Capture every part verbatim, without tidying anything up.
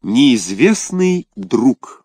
Неизвестный друг.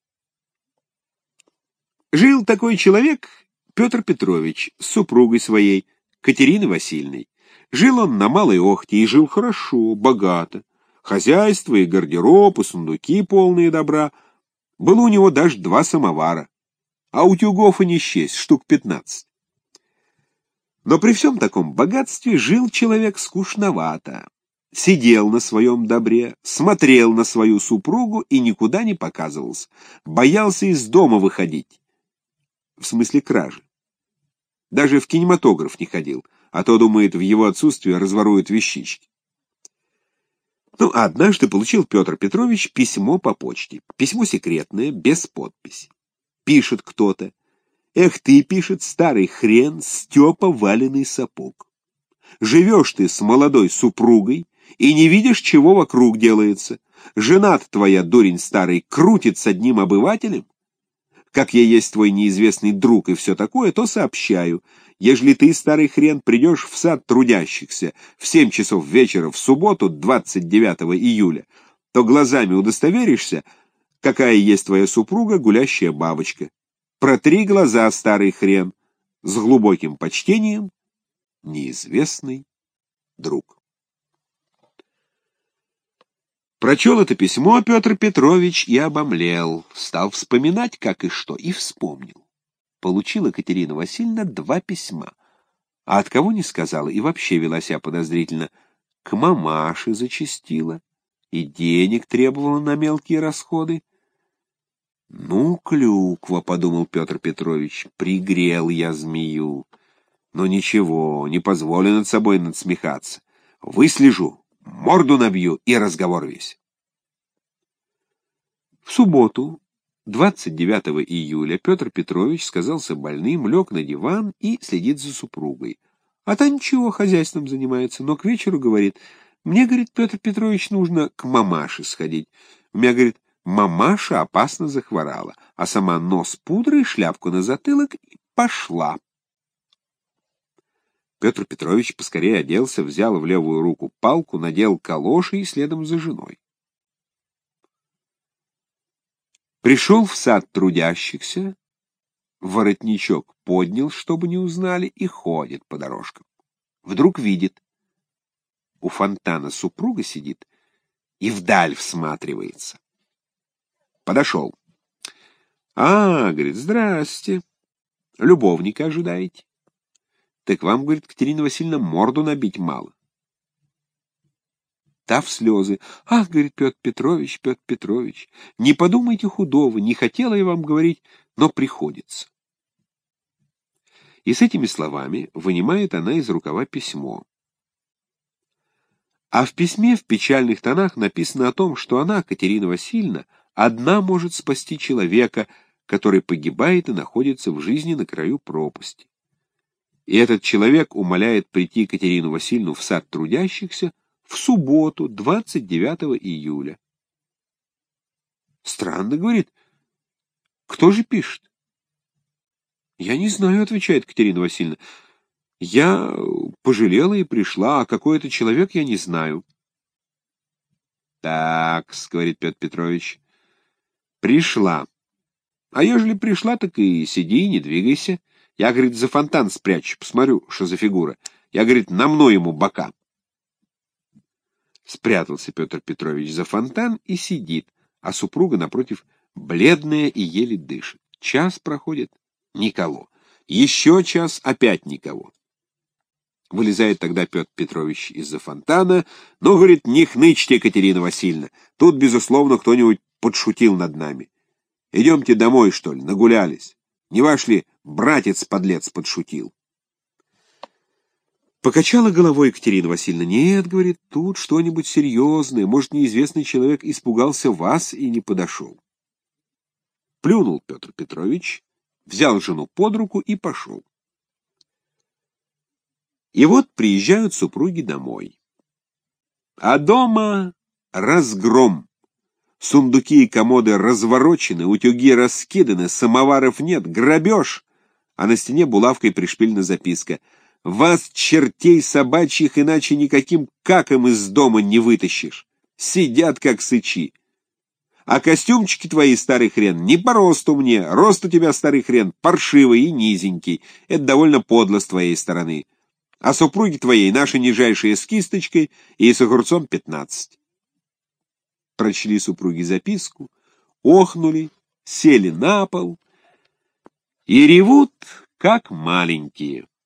Жил такой человек, Петр Петрович, с супругой своей, Катериной Васильевной. Жил он на Малой Охте и жил хорошо, богато. Хозяйство и гардероб, и сундуки полные добра. Было у него даже два самовара, а утюгов и не счесть, штук пятнадцать. Но при всем таком богатстве жил человек скучновато. Сидел на своем добре, смотрел на свою супругу и никуда не показывался. Боялся из дома выходить. В смысле кражи. Даже в кинематограф не ходил, а то, думает, в его отсутствие разворуют вещички. Ну, а однажды получил Петр Петрович письмо по почте. Письмо секретное, без подписи. Пишет кто-то. Эх ты, пишет, старый хрен, Степа валеный сапог. Живешь ты с молодой супругой и не видишь, чего вокруг делается. Жена твоя, дурень старый, крутит с одним обывателем. Как я есть твой неизвестный друг и все такое, то сообщаю. Ежели ты, старый хрен, придешь в сад трудящихся в семь часов вечера в субботу, двадцать девятого июля, то глазами удостоверишься, какая есть твоя супруга, гулящая бабочка. Протри глаза, старый хрен. С глубоким почтением, неизвестный друг. Прочел это письмо Петр Петрович и обомлел, стал вспоминать, как и что, и вспомнил. Получила Катерина Васильевна два письма, а от кого не сказала и вообще вела себя подозрительно. К мамаше зачастила и денег требовала на мелкие расходы. «Ну, клюква», — подумал Петр Петрович, — «пригрел я змею. Но ничего, не позволю над собой надсмехаться. Выслежу, морду набью и разговор весь». В субботу, двадцать девятого июля, Петр Петрович сказался больным, лег на диван и следит за супругой. А та ничего, хозяйством занимается, но к вечеру говорит: «Мне, говорит, Петр Петрович, нужно к мамаше сходить. У меня, говорит, мамаша опасно захворала», а сама нос пудрой, шляпку на затылок и пошла. Петр Петрович поскорее оделся, взял в левую руку палку, надел калоши и следом за женой. Пришел в сад трудящихся, воротничок поднял, чтобы не узнали, и ходит по дорожкам. Вдруг видит, у фонтана супруга сидит и вдаль всматривается. Подошел. «А, — говорит, — здрасте. Любовника ожидаете? Так вам, — говорит, — Катерина Васильевна, морду набить мало». Та в слезы. «Ах, — говорит, — Петр Петрович, Петр Петрович, не подумайте худого, не хотела я вам говорить, но приходится». И с этими словами вынимает она из рукава письмо. А в письме в печальных тонах написано о том, что она, Катерина Васильевна, одна может спасти человека, который погибает и находится в жизни на краю пропасти. И этот человек умоляет прийти Катерину Васильевну в сад трудящихся в субботу, двадцать девятого июля. «Странно, — говорит, — кто же пишет?» «Я не знаю, — отвечает Катерина Васильевна. Я пожалела и пришла, а какой это человек, я не знаю». «Так, — говорит Петр Петрович, — пришла. А ежели пришла, так и сиди, и не двигайся. Я, — говорит, — за фонтан спрячу, посмотрю, что за фигура. Я, — говорит, — намну ему бока». Спрятался Петр Петрович за фонтан и сидит, а супруга, напротив, бледная и еле дышит. Час проходит — никого. Еще час — опять никого. Вылезает тогда Петр Петрович из-за фонтана. «Ну, — говорит, — не хнычьте, Катерина Васильевна. Тут, безусловно, кто-нибудь подшутил над нами. Идемте домой, что ли, нагулялись. Не ваш ли братец-подлец подшутил?» Покачала головой Екатерина Васильевна. «Нет, — говорит, — тут что-нибудь серьезное. Может, неизвестный человек испугался вас и не подошел». Плюнул Петр Петрович, взял жену под руку и пошел. И вот приезжают супруги домой. А дома разгром. Сундуки и комоды разворочены, утюги раскиданы, самоваров нет, грабеж. А на стене булавкой пришпилена записка: «Вас, чертей собачьих, иначе никаким каком из дома не вытащишь. Сидят, как сычи. А костюмчики твои, старый хрен, не по росту мне. Рост у тебя, старый хрен, паршивый и низенький. Это довольно подло с твоей стороны. А супруги твоей наши нижайшие с кисточкой и с огурцом пятнадцать. Прочли супруги записку, охнули, сели на пол и ревут, как маленькие.